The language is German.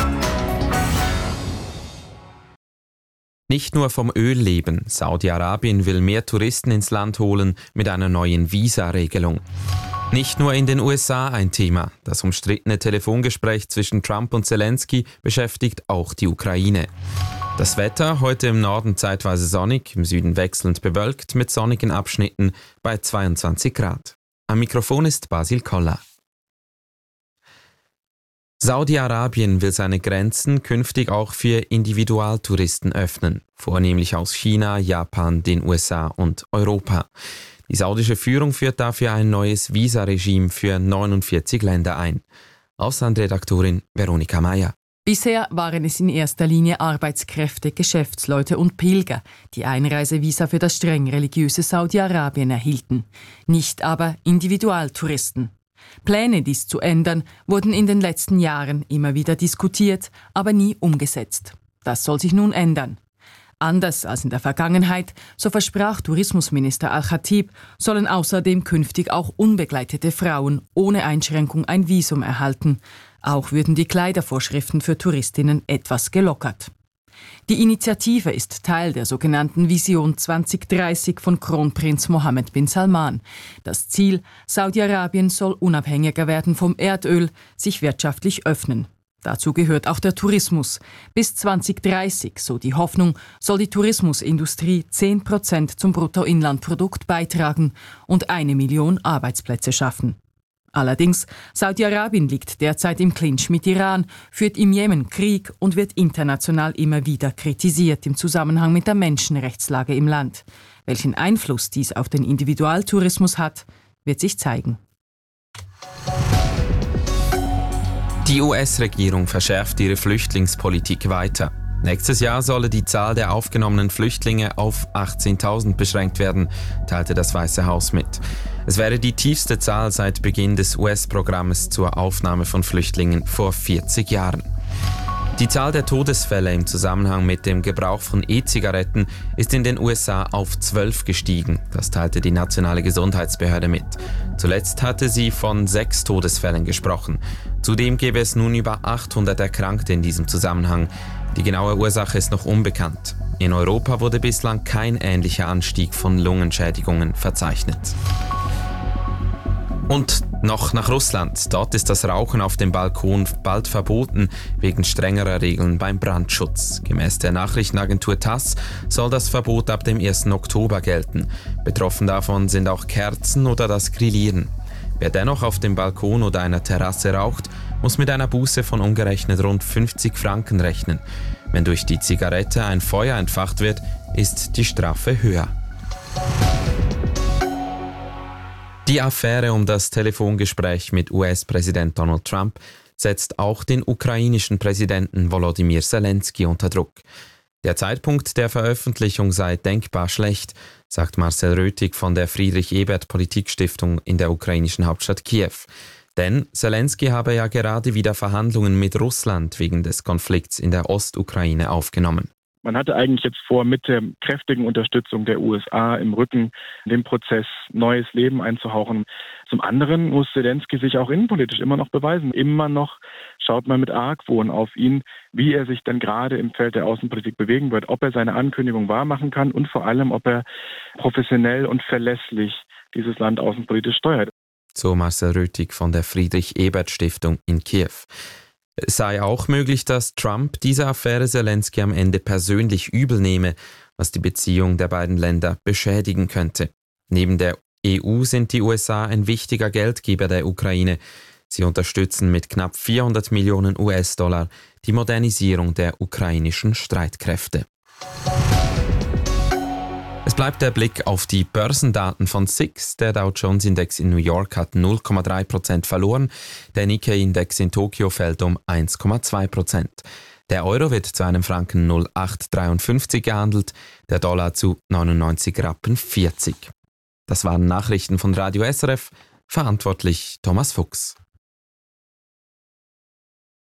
Nicht nur vom Öl leben. Saudi-Arabien will mehr Touristen ins Land holen mit einer neuen Visa-Regelung. Nicht nur in den USA ein Thema. Das umstrittene Telefongespräch zwischen Trump und Zelensky beschäftigt auch die Ukraine. Das Wetter heute im Norden zeitweise sonnig, im Süden wechselnd bewölkt mit sonnigen Abschnitten bei 22 Grad. Am Mikrofon ist Basil Koller. Saudi-Arabien will seine Grenzen künftig auch für Individualtouristen öffnen, vornehmlich aus China, Japan, den USA und Europa. Die saudische Führung führt dafür ein neues Visa-Regime für 49 Länder ein. Auslandredaktorin Veronika Meyer. Bisher waren es in erster Linie Arbeitskräfte, Geschäftsleute und Pilger, die Einreisevisa für das streng religiöse Saudi-Arabien erhielten, nicht aber Individualtouristen. Pläne, dies zu ändern, wurden in den letzten Jahren immer wieder diskutiert, aber nie umgesetzt. Das soll sich nun ändern. Anders als in der Vergangenheit, so versprach Tourismusminister Al-Khatib, sollen außerdem künftig auch unbegleitete Frauen ohne Einschränkung ein Visum erhalten. Auch würden die Kleidervorschriften für Touristinnen etwas gelockert. Die Initiative ist Teil der sogenannten Vision 2030 von Kronprinz Mohammed bin Salman. Das Ziel: Saudi-Arabien soll unabhängiger werden vom Erdöl, sich wirtschaftlich öffnen. Dazu gehört auch der Tourismus. Bis 2030, so die Hoffnung, soll die Tourismusindustrie 10% zum Bruttoinlandprodukt beitragen und 1 Million Arbeitsplätze schaffen. Allerdings, Saudi-Arabien liegt derzeit im Clinch mit Iran, führt im Jemen Krieg und wird international immer wieder kritisiert im Zusammenhang mit der Menschenrechtslage im Land. Welchen Einfluss dies auf den Individualtourismus hat, wird sich zeigen. Die US-Regierung verschärft ihre Flüchtlingspolitik weiter. Nächstes Jahr solle die Zahl der aufgenommenen Flüchtlinge auf 18.000 beschränkt werden, teilte das Weiße Haus mit. Es wäre die tiefste Zahl seit Beginn des US-Programmes zur Aufnahme von Flüchtlingen vor 40 Jahren. Die Zahl der Todesfälle im Zusammenhang mit dem Gebrauch von E-Zigaretten ist in den USA auf 12 gestiegen. Das teilte die nationale Gesundheitsbehörde mit. Zuletzt hatte sie von 6 Todesfällen gesprochen. Zudem gäbe es nun über 800 Erkrankte in diesem Zusammenhang. Die genaue Ursache ist noch unbekannt. In Europa wurde bislang kein ähnlicher Anstieg von Lungenschädigungen verzeichnet. Und noch nach Russland. Dort ist das Rauchen auf dem Balkon bald verboten, wegen strengerer Regeln beim Brandschutz. Gemäß der Nachrichtenagentur TASS soll das Verbot ab dem 1. Oktober gelten. Betroffen davon sind auch Kerzen oder das Grillieren. Wer dennoch auf dem Balkon oder einer Terrasse raucht, muss mit einer Buße von umgerechnet rund 50 Franken rechnen. Wenn durch die Zigarette ein Feuer entfacht wird, ist die Strafe höher. Die Affäre um das Telefongespräch mit US-Präsident Donald Trump setzt auch den ukrainischen Präsidenten Volodymyr Zelensky unter Druck. Der Zeitpunkt der Veröffentlichung sei denkbar schlecht, sagt Marcel Röthig von der Friedrich-Ebert-Politikstiftung in der ukrainischen Hauptstadt Kiew. Denn Zelensky habe ja gerade wieder Verhandlungen mit Russland wegen des Konflikts in der Ostukraine aufgenommen. Man hatte eigentlich jetzt vor, mit der kräftigen Unterstützung der USA im Rücken dem Prozess neues Leben einzuhauchen. Zum anderen muss Zelensky sich auch innenpolitisch immer noch beweisen. Immer noch schaut man mit Argwohn auf ihn, wie er sich denn gerade im Feld der Außenpolitik bewegen wird, ob er seine Ankündigung wahrmachen kann und vor allem, ob er professionell und verlässlich dieses Land außenpolitisch steuert. So Marcel Röthig von der Friedrich-Ebert-Stiftung in Kiew. Es sei auch möglich, dass Trump diese Affäre Zelensky am Ende persönlich übel nehme, was die Beziehung der beiden Länder beschädigen könnte. Neben der EU sind die USA ein wichtiger Geldgeber der Ukraine. Sie unterstützen mit knapp 400 Millionen US-Dollar die Modernisierung der ukrainischen Streitkräfte. Es bleibt der Blick auf die Börsendaten von SIX. Der Dow-Jones-Index in New York hat 0,3% verloren, der Nikkei-Index in Tokio fällt um 1,2%. Der Euro wird zu einem Franken 0,853 gehandelt, der Dollar zu 99,40 Rappen. Das waren Nachrichten von Radio SRF, verantwortlich Thomas Fuchs.